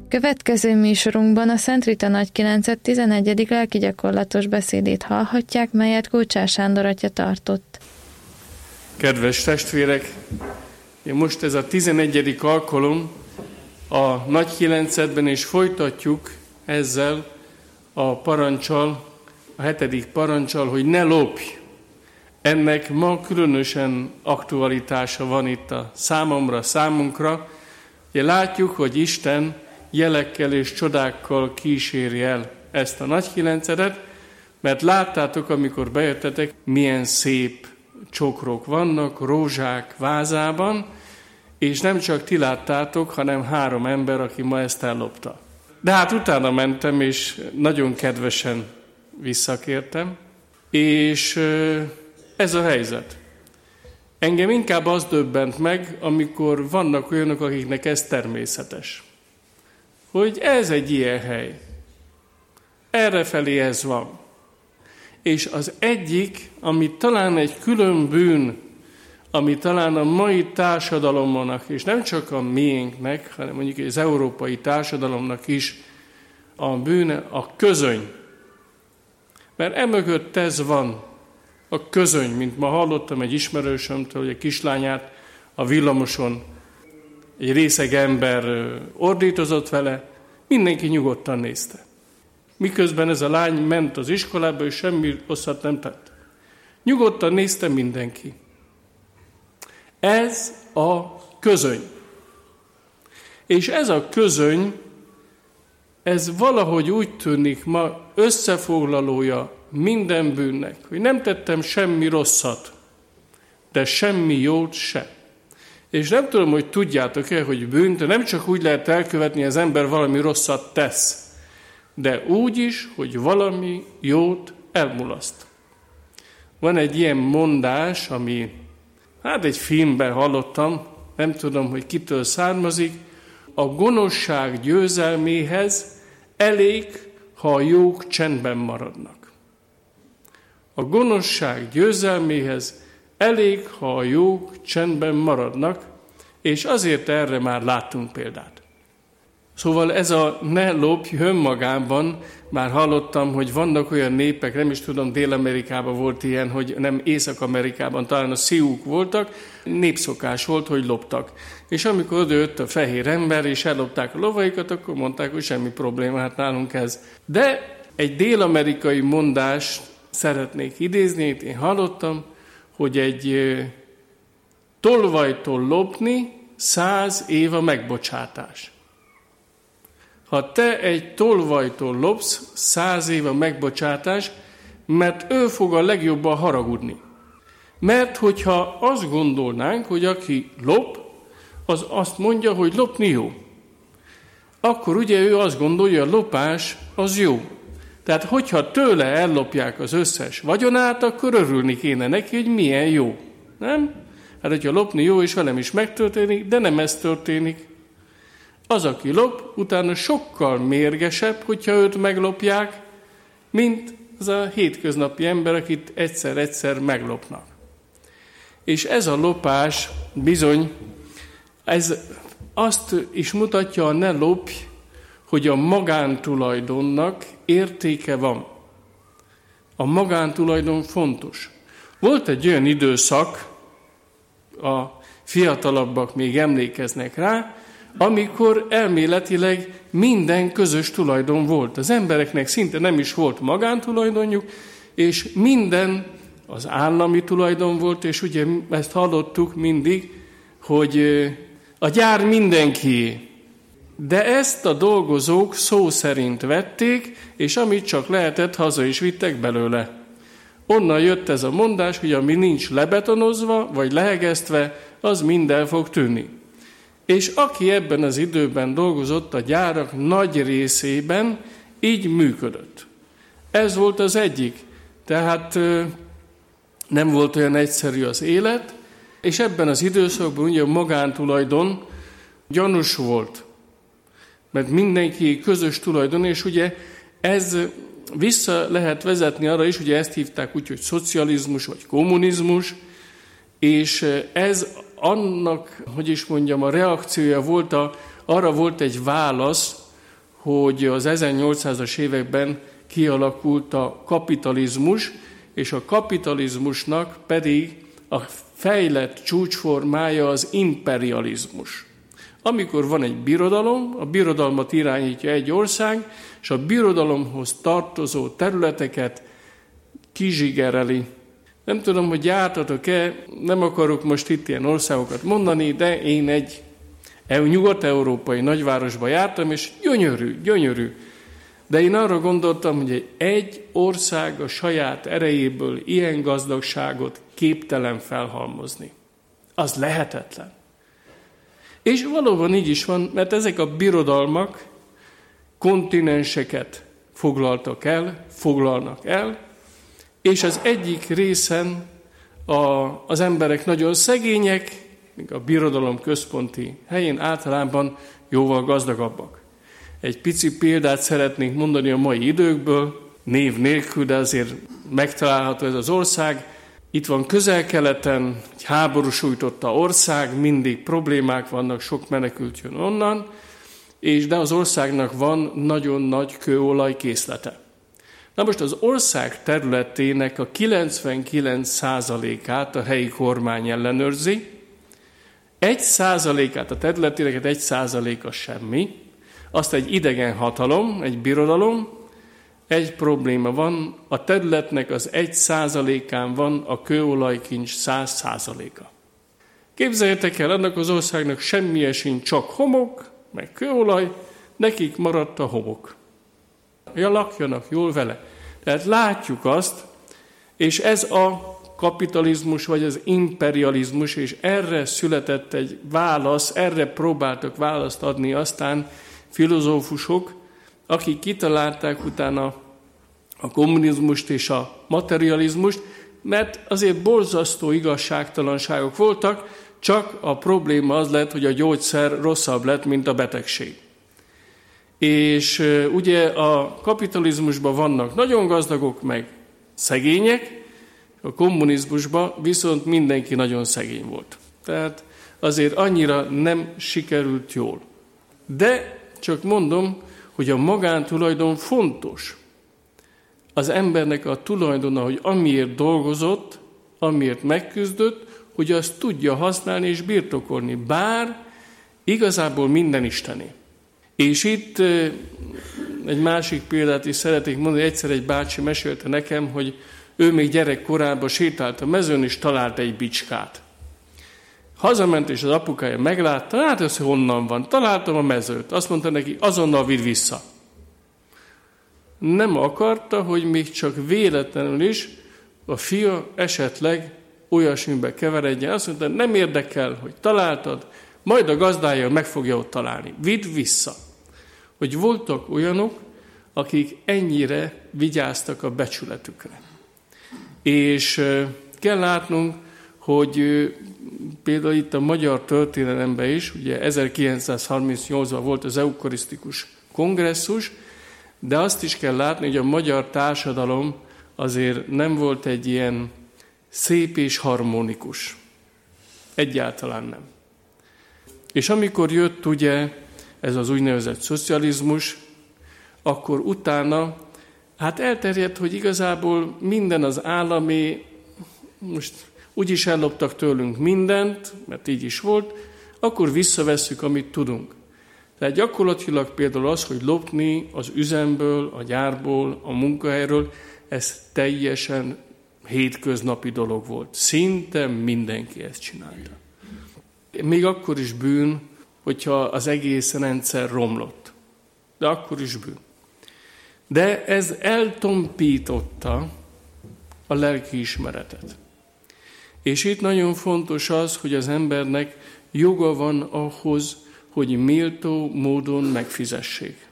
Következő műsorunkban a Szent Rita Nagykilencet 11. lelkigyakorlatos beszédét hallhatják, melyet Kulcsár Sándor atya tartott. Kedves testvérek, most ez a 11. alkalom a Nagykilencetben, és folytatjuk ezzel a parancsal, a 7. parancsal, hogy ne lopj. Ennek ma különösen aktualitása van itt a számunkra. Ugye látjuk, hogy Isten jelekkel és csodákkal kíséri el ezt a Nagykilencetet, mert láttátok, amikor bejöttetek, milyen szép csokrok vannak, rózsák vázában, és nem csak ti láttátok, hanem 3 ember, aki ma ezt ellopta. De hát utána mentem, és nagyon kedvesen visszakértem, és ez a helyzet. Engem inkább az döbbent meg, amikor vannak olyanok, akiknek ez természetes. Hogy ez egy ilyen hely. Errefelé ez van. És az egyik, ami talán egy külön bűn, ami talán a mai társadalomnak, és nem csak a miénknek, hanem mondjuk az európai társadalomnak is a bűne, a közöny. Mert emögött ez van, a közöny, mint ma hallottam egy ismerősömtől, hogy a kislányát a villamoson egy részeg ember ordítozott vele, mindenki nyugodtan nézte. Miközben ez a lány ment az iskolába, és semmi rosszat nem tett. Nyugodtan nézte mindenki. Ez a közöny. És ez a közöny, ez valahogy úgy tűnik ma összefoglalója minden bűnnek, hogy nem tettem semmi rosszat, de semmi jót se. És nem tudom, hogy tudjátok-e, hogy bűnt nem csak úgy lehet elkövetni, az ember valami rosszat tesz, de úgy is, hogy valami jót elmulaszt. Van egy ilyen mondás, ami egy filmben hallottam, nem tudom, hogy kitől származik, a gonoszság győzelméhez elég, ha a jók csendben maradnak. A gonoszság győzelméhez elég, ha a jók csendben maradnak, és azért erre már láttunk példát. Szóval ez a ne lopj önmagában, már hallottam, hogy vannak olyan népek, nem is tudom, Dél-Amerikában volt ilyen, hogy nem Észak-Amerikában, talán a sziúk voltak, népszokás volt, hogy loptak. És amikor odajött a fehér ember, és ellopták a lovaikat, akkor mondták, hogy semmi probléma, hát nálunk ez. De egy dél-amerikai mondást szeretnék idézni, én hallottam, hogy egy tolvajtól lopni 100 év a megbocsátás. Ha te egy tolvajtól lopsz, 100 év a megbocsátás, mert ő fog a legjobban haragudni. Mert hogyha azt gondolnánk, hogy aki lop, az azt mondja, hogy lopni jó, akkor ugye ő azt gondolja, hogy a lopás az jó. Tehát, hogyha tőle ellopják az összes vagyonát, akkor örülni kéne neki, hogy milyen jó. Nem? Hát, hogyha lopni jó, és velem is megtörténik, de nem ez történik. Az, aki lop, utána sokkal mérgesebb, hogyha őt meglopják, mint az a hétköznapi ember, akit egyszer-egyszer meglopnak. És ez a lopás bizony, ez azt is mutatja, a ne lopj, hogy a magántulajdonnak értéke van. A magántulajdon fontos. Volt egy olyan időszak, a fiatalabbak még emlékeznek rá, amikor elméletileg minden közös tulajdon volt. Az embereknek szinte nem is volt magántulajdonjuk, és minden az állami tulajdon volt, és ugye ezt hallottuk mindig, hogy a gyár mindenkié. De ezt a dolgozók szó szerint vették, és amit csak lehetett, haza is vittek belőle. Onnan jött ez a mondás, hogy ami nincs lebetonozva, vagy lehegesztve, az mind el fog tűnni. És aki ebben az időben dolgozott a gyárak nagy részében, így működött. Ez volt az egyik. Tehát nem volt olyan egyszerű az élet, és ebben az időszakban ugye a magántulajdon gyanús volt. Mert mindenki közös tulajdon, és ugye ez vissza lehet vezetni arra is, ugye ezt hívták úgy, hogy szocializmus vagy kommunizmus, és ez annak, hogy is mondjam, a reakciója volt, arra volt egy válasz, hogy az 1800-as években kialakult a kapitalizmus, és a kapitalizmusnak pedig a fejlett csúcsformája az imperializmus. Amikor van egy birodalom, a birodalmat irányítja egy ország, és a birodalomhoz tartozó területeket kizsigereli. Nem tudom, hogy jártatok-e, nem akarok most itt ilyen országokat mondani, de én egy nyugat-európai nagyvárosba jártam, és gyönyörű. De én arra gondoltam, hogy egy ország a saját erejéből ilyen gazdagságot képtelen felhalmozni. Az lehetetlen. És valóban így is van, mert ezek a birodalmak kontinenseket foglalnak el, és az egyik részen az emberek nagyon szegények, míg a birodalom központi helyén általában jóval gazdagabbak. Egy pici példát szeretnénk mondani a mai időkből, név nélkül, de azért megtalálható ez az ország. Itt van Közel-Keleten, egy háború sújtotta ország, mindig problémák vannak, sok menekült jön onnan, de az országnak van nagyon nagy kőolajkészlete. Na most az ország területének a 99%-át a helyi kormány ellenőrzi, 1%-át a területének, 1%-a semmi, azt egy idegen hatalom, egy birodalom, egy probléma van, a területnek az 1%-án van a kőolajkincs 100%-a. Képzeljétek el, ennek az országnak semmije sincs, csak homok, meg kőolaj, nekik maradt a homok. Ja, lakjanak jól vele. Tehát látjuk azt, és ez a kapitalizmus, vagy az imperializmus, és erre született egy válasz, erre próbáltak választ adni aztán filozófusok, akik kitalálták utána a kommunizmust és a materializmust, mert azért borzasztó igazságtalanságok voltak, csak a probléma az lett, hogy a gyógyszer rosszabb lett, mint a betegség. És ugye a kapitalizmusban vannak nagyon gazdagok, meg szegények, a kommunizmusban viszont mindenki nagyon szegény volt. Tehát azért annyira nem sikerült jól. De csak mondom, hogy a magántulajdon fontos. Az embernek a tulajdona, hogy amiért dolgozott, amiért megküzdött, hogy azt tudja használni és birtokolni. Bár igazából minden istené. És itt egy másik példát is szeretnék mondani. Egyszer egy bácsi mesélte nekem, hogy ő még gyerekkorában sétált a mezőn, és talált egy bicskát. Hazament, és az apukája meglátta, hát ez honnan van? Találtam a mezőt. Azt mondta neki, azonnal vidd vissza. Nem akarta, hogy még csak véletlenül is a fia esetleg olyasmibe keveredjen. Azt mondta, nem érdekel, hogy találtad, majd a gazdája meg fogja ott találni. Vidd vissza. Hogy voltak olyanok, akik ennyire vigyáztak a becsületükre. És kell látnunk, hogy például itt a magyar történelemben is, ugye 1938-ban volt az eukarisztikus kongresszus, de azt is kell látni, hogy a magyar társadalom azért nem volt egy ilyen szép és harmonikus. Egyáltalán nem. És amikor jött ugye ez az úgynevezett szocializmus, akkor utána hát elterjedt, hogy igazából minden az állami, most úgyis elloptak tőlünk mindent, mert így is volt, akkor visszavesszük, amit tudunk. Tehát gyakorlatilag például az, hogy lopni az üzemből, a gyárból, a munkahelyről, ez teljesen hétköznapi dolog volt. Szinte mindenki ezt csinálta. Még akkor is bűn, hogyha az egész rendszer romlott. De akkor is bűn. De ez eltompította a lelkiismeretet. És itt nagyon fontos az, hogy az embernek joga van ahhoz, hogy méltó módon megfizessék.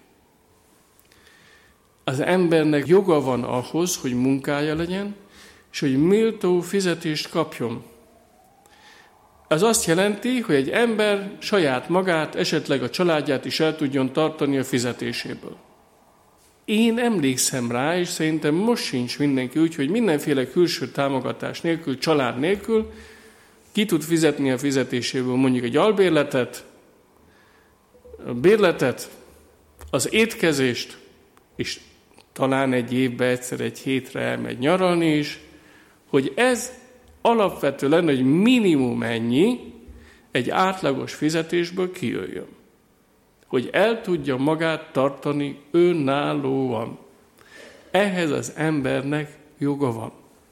Az embernek joga van ahhoz, hogy munkája legyen, és hogy méltó fizetést kapjon. Ez azt jelenti, hogy egy ember saját magát, esetleg a családját is el tudjon tartani a fizetéséből. Én emlékszem rá, és szerintem most sincs mindenki úgy, hogy mindenféle külső támogatás nélkül, család nélkül ki tud fizetni a fizetéséből mondjuk egy albérletet, a bérletet, az étkezést, és talán egy évben egyszer egy hétre elmegy nyaralni is, hogy ez alapvető lenne, hogy minimum ennyi egy átlagos fizetésből kijöjjön. Hogy el tudja magát tartani önállóan. Ehhez az embernek joga van.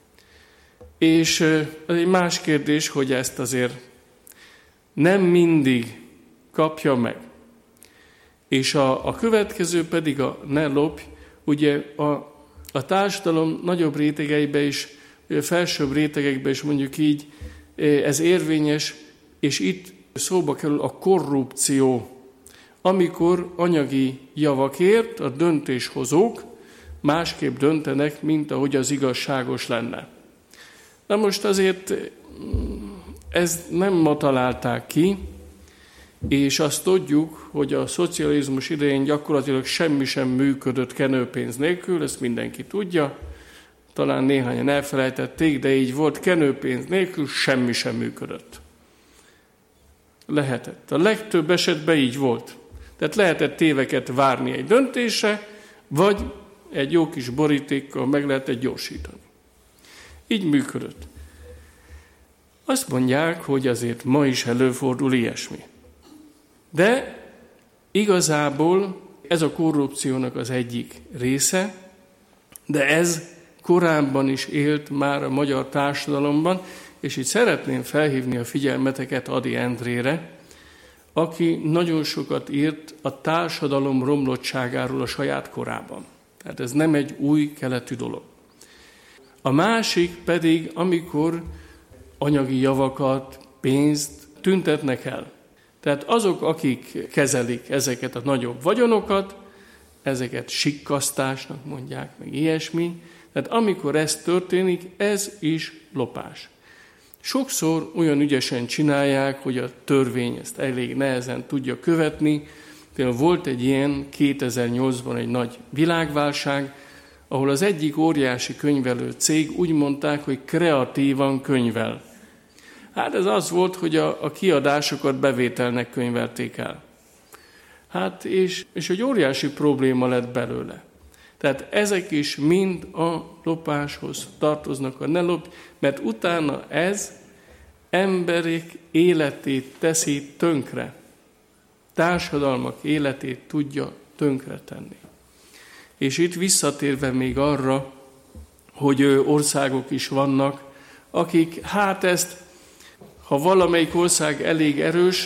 És ez egy más kérdés, hogy ezt azért nem mindig kapja meg. És a következő pedig a ne lopj, ugye a társadalom nagyobb rétegeiben is, felsőbb rétegekben is mondjuk így, ez érvényes, és itt szóba kerül a korrupció, amikor anyagi javakért a döntéshozók másképp döntenek, mint ahogy az igazságos lenne. Na most azért ezt nem ma találták ki, és azt tudjuk, hogy a szocializmus idején gyakorlatilag semmi sem működött kenőpénz nélkül, ezt mindenki tudja, talán néhányan elfelejtették, de így volt, kenőpénz nélkül semmi sem működött. Lehetett. A legtöbb esetben így volt. Tehát lehetett éveket várni egy döntésre, vagy egy jó kis borítékkal meg lehetett gyorsítani. Így működött. Azt mondják, hogy azért ma is előfordul ilyesmi. De igazából ez a korrupciónak az egyik része, de ez korábban is élt már a magyar társadalomban, és itt szeretném felhívni a figyelmeteket Ady Endrére, aki nagyon sokat írt a társadalom romlottságáról a saját korában. Tehát ez nem egy új keletű dolog. A másik pedig, amikor anyagi javakat, pénzt tüntetnek el. Tehát azok, akik kezelik ezeket a nagyobb vagyonokat, ezeket sikkasztásnak mondják, meg ilyesmi. Tehát amikor ez történik, ez is lopás. Sokszor olyan ügyesen csinálják, hogy a törvény ezt elég nehezen tudja követni. Például volt egy ilyen 2008-ban egy nagy világválság, ahol az egyik óriási könyvelő cég úgy mondták, hogy kreatívan könyvel. Hát ez az volt, hogy a kiadásokat bevételnek könyvelték el. Hát és egy óriási probléma lett belőle. Tehát ezek is mind a lopáshoz tartoznak, a ne lopj, mert utána ez emberek életét teszi tönkre. Társadalmak életét tudja tönkretenni. És itt visszatérve még arra, hogy országok is vannak, akik ha valamelyik ország elég erős,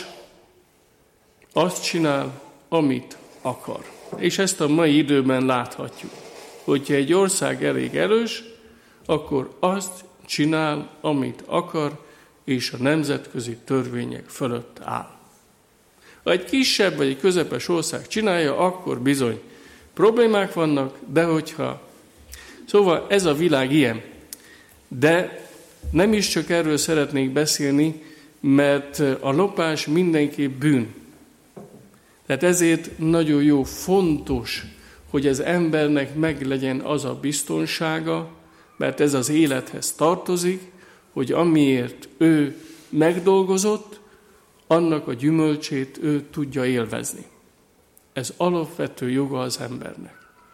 azt csinál, amit akar. És ezt a mai időben láthatjuk. Hogyha egy ország elég erős, akkor azt csinál, amit akar, és a nemzetközi törvények fölött áll. Ha egy kisebb vagy egy közepes ország csinálja, akkor bizony problémák vannak, de hogyha... Szóval ez a világ ilyen. De nem is csak erről szeretnék beszélni, mert a lopás mindenképp bűn. Tehát ezért nagyon jó, fontos, hogy az embernek meglegyen az a biztonsága, mert ez az élethez tartozik, hogy amiért ő megdolgozott, annak a gyümölcsét ő tudja élvezni. Ez alapvető joga az embernek.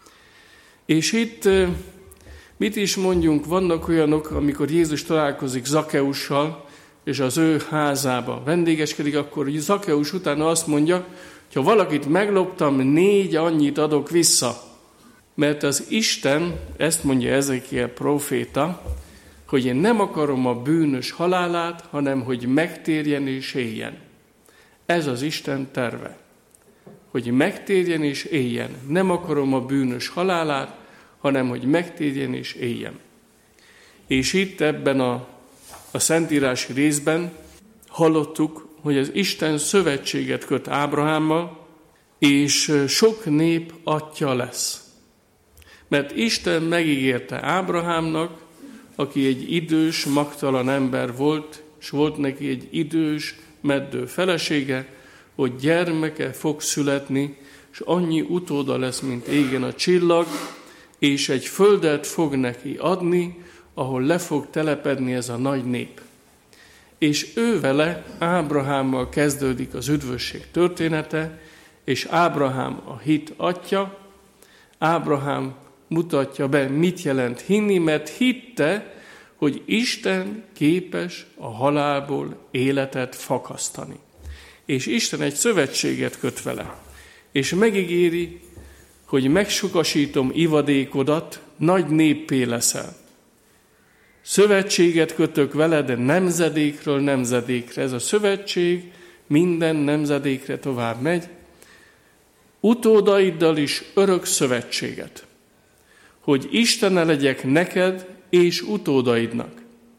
És itt mit is mondjunk, vannak olyanok, amikor Jézus találkozik Zakeussal, és az ő házába vendégeskedik, akkor Zakeus utána azt mondja, hogy ha valakit megloptam, 4 annyit adok vissza. Mert az Isten, ezt mondja Ezekiel próféta, hogy én nem akarom a bűnös halálát, hanem hogy megtérjen és éljen. Ez az Isten terve. Hogy megtérjen és éljen. Nem akarom a bűnös halálát, hanem hogy megtérjen és éljen. És itt ebben a szentírási részben hallottuk, hogy az Isten szövetséget köt Ábrahámmal, és sok nép atyja lesz. Mert Isten megígérte Ábrahámnak, aki egy idős, magtalan ember volt, és volt neki egy idős, meddő felesége, hogy gyermeke fog születni, és annyi utóda lesz, mint égen a csillag, és egy földet fog neki adni, ahol le fog telepedni ez a nagy nép. És ő vele, Ábrahámmal kezdődik az üdvösség története, és Ábrahám a hit atya. Ábrahám mutatja be, mit jelent hinni, mert hitte, hogy Isten képes a halálból életet fakasztani. És Isten egy szövetséget köt vele, és megígéri, hogy megsokasítom ivadékodat, nagy néppé leszel. Szövetséget kötök veled nemzedékről nemzedékre. Ez a szövetség minden nemzedékre tovább megy. Utódaiddal is örök szövetséget, hogy Istene legyek neked és utódaidnak.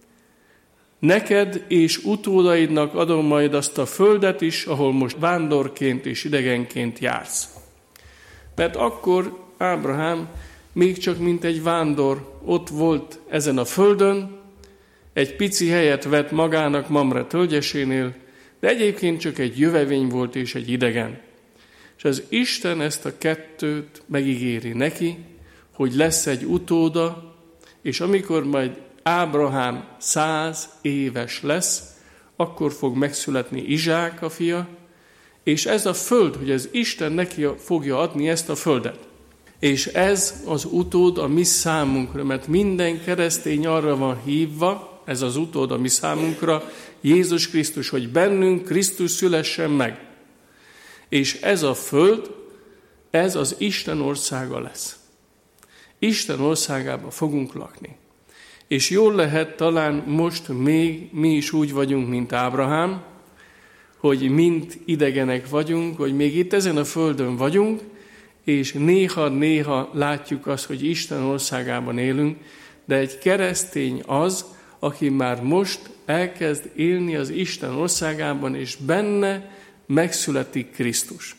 Neked és utódaidnak adom majd azt a földet is, ahol most vándorként és idegenként jársz. Mert akkor Ábrahám még csak mint egy vándor ott volt ezen a földön, egy pici helyet vett magának Mamre tölgyesénél, de egyébként csak egy jövevény volt és egy idegen. És az Isten ezt a kettőt megígéri neki, hogy lesz egy utóda, és amikor majd Ábrahám 100 éves lesz, akkor fog megszületni Izsák a fia, és ez a föld, hogy az Isten neki fogja adni ezt a földet. És ez az utód a mi számunkra, mert minden keresztény arra van hívva, ez az utód a mi számunkra, Jézus Krisztus, hogy bennünk Krisztus szülessen meg. És ez a föld, ez az Isten országa lesz. Isten országában fogunk lakni. És jól lehet, talán most még mi is úgy vagyunk, mint Ábrahám, hogy mind idegenek vagyunk, hogy még itt ezen a földön vagyunk, és néha látjuk azt, hogy Isten országában élünk, de egy keresztény az, aki már most elkezd élni az Isten országában, és benne megszületik Krisztus.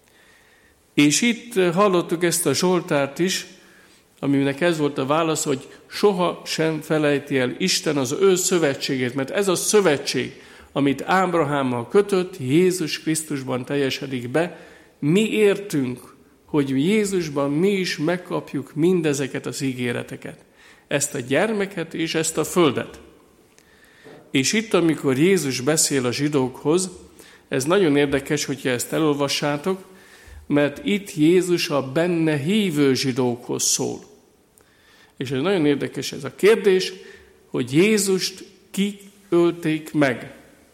És itt hallottuk ezt a Zsoltárt is, aminek ez volt a válasz, hogy soha sem felejti el Isten az ő szövetségét, mert ez a szövetség, amit Ábrahámmal kötött, Jézus Krisztusban teljesedik be. Mi értünk, hogy Jézusban mi is megkapjuk mindezeket az ígéreteket. Ezt a gyermeket és ezt a földet. És itt, amikor Jézus beszél a zsidókhoz, ez nagyon érdekes, hogyha ezt elolvassátok, mert itt Jézus a benne hívő zsidókhoz szól. És ez nagyon érdekes ez a kérdés, hogy Jézust kik ölték meg?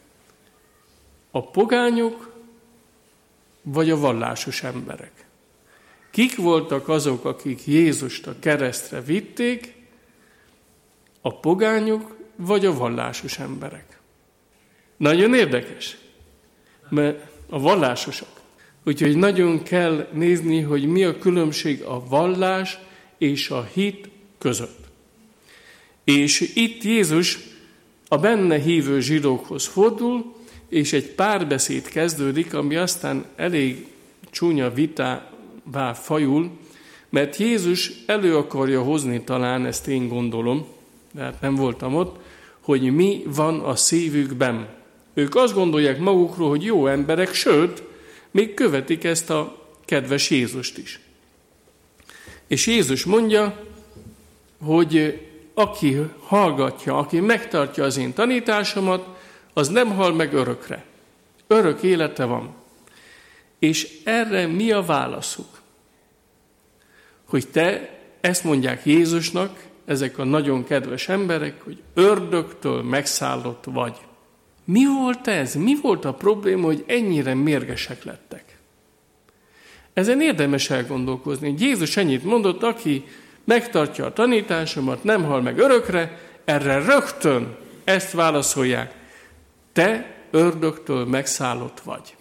A pogányok vagy a vallásos emberek? Kik voltak azok, akik Jézust a keresztre vitték? A pogányok vagy a vallásos emberek? Nagyon érdekes, mert a vallásosok. Úgyhogy nagyon kell nézni, hogy mi a különbség a vallás és a hit között. És itt Jézus a benne hívő zsidókhoz fordul, és egy párbeszéd kezdődik, ami aztán elég csúnya vitává fajul, mert Jézus elő akarja hozni, talán ezt én gondolom, de hát nem voltam ott, hogy mi van a szívükben. Ők azt gondolják magukról, hogy jó emberek, sőt, még követik ezt a kedves Jézust is. És Jézus mondja, hogy aki hallgatja, aki megtartja az én tanításomat, az nem hal meg örökre. Örök élete van. És erre mi a válaszuk? Hogy te, ezt mondják Jézusnak, ezek a nagyon kedves emberek, hogy ördögtől megszállott vagy. Mi volt ez? Mi volt a probléma, hogy ennyire mérgesek lettek? Ezen érdemes elgondolkozni. Jézus ennyit mondott, aki megtartja a tanításomat, nem hal meg örökre, erre rögtön ezt válaszolják. Te ördögtől megszállott vagy.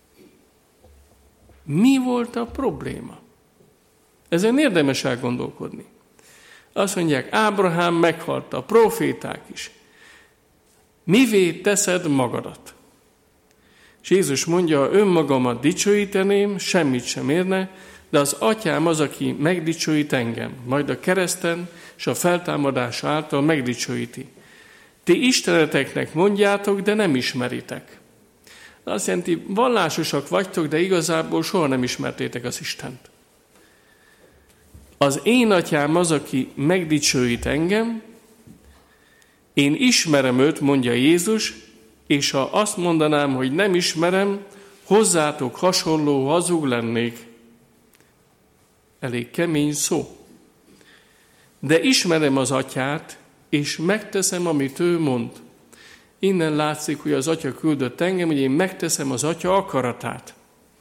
Mi volt a probléma? Ezen érdemes elgondolkodni. Azt mondják, Ábrahám meghalt, a proféták is. Mivé teszed magadat? És Jézus mondja, önmagamat dicsőíteném, semmit sem érne, de az atyám az, aki megdicsőít engem, majd a kereszten és a feltámadás által megdicsőíti. Ti isteneteknek mondjátok, de nem ismeritek. Azt jelenti, vallásosak vagytok, de igazából soha nem ismertétek az Istent. Az én atyám az, aki megdicsőít engem, én ismerem őt, mondja Jézus, és ha azt mondanám, hogy nem ismerem, hozzátok hasonló hazug lennék. Elég kemény szó. De ismerem az atyát, és megteszem, amit ő mond. Innen látszik, hogy az atya küldött engem, hogy én megteszem az atya akaratát.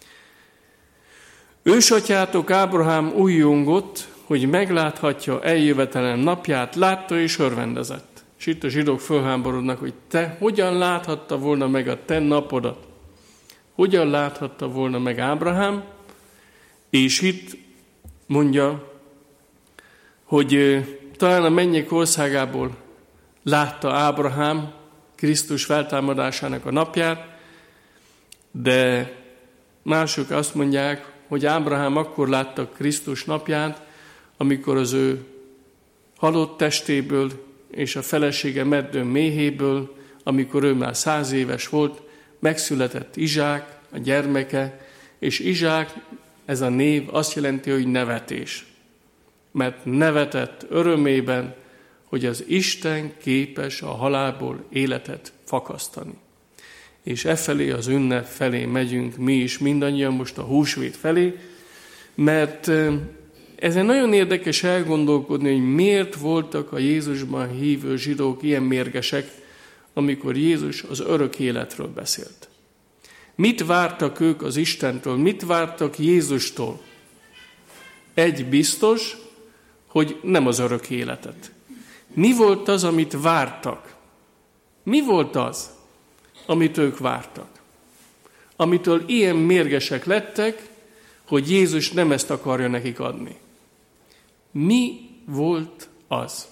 Ősatyátok Ábrahám újjongott, hogy megláthatja eljövetelem napját, látta és örvendezett. És itt a zsidók fölháborodnak, hogy te hogyan láthatta volna meg a te napodat? Hogyan láthatta volna meg Ábrahám? És itt mondja, hogy talán a mennyek országából látta Ábrahám Krisztus feltámadásának a napját, de mások azt mondják, hogy Ábrahám akkor látta Krisztus napját, amikor az ő halott testéből és a felesége meddő méhéből, amikor ő már 100 éves volt, megszületett Izsák, a gyermeke, és Izsák, ez a név azt jelenti, hogy nevetés. Mert nevetett örömében, hogy az Isten képes a halálból életet fakasztani. És efelé, az ünnep felé megyünk mi is mindannyian most a húsvét felé, mert ezen nagyon érdekes elgondolkodni, hogy miért voltak a Jézusban hívő zsidók ilyen mérgesek, amikor Jézus az örök életről beszélt. Mit vártak ők az Istentől, mit vártak Jézustól? Egy biztos, hogy nem az örök életet. Mi volt az, amit vártak? Mi volt az, amit ők vártak? Amitől ilyen mérgesek lettek, hogy Jézus nem ezt akarja nekik adni. Mi volt az?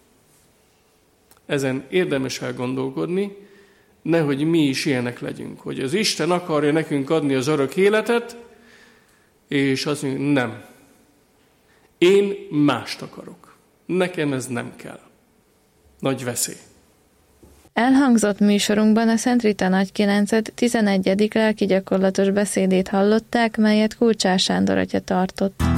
Ezen érdemes elgondolkodni, nehogy mi is ilyenek legyünk. Hogy az Isten akarja nekünk adni az örök életet, és azt mondjuk, nem. Én mást akarok. Nekem ez nem kell. Nagy veszély. Elhangzott műsorunkban a Szent Rita Nagykirályné 11. lelkigyakorlatos beszédét hallották, melyet Kulcsár Sándor atya tartott.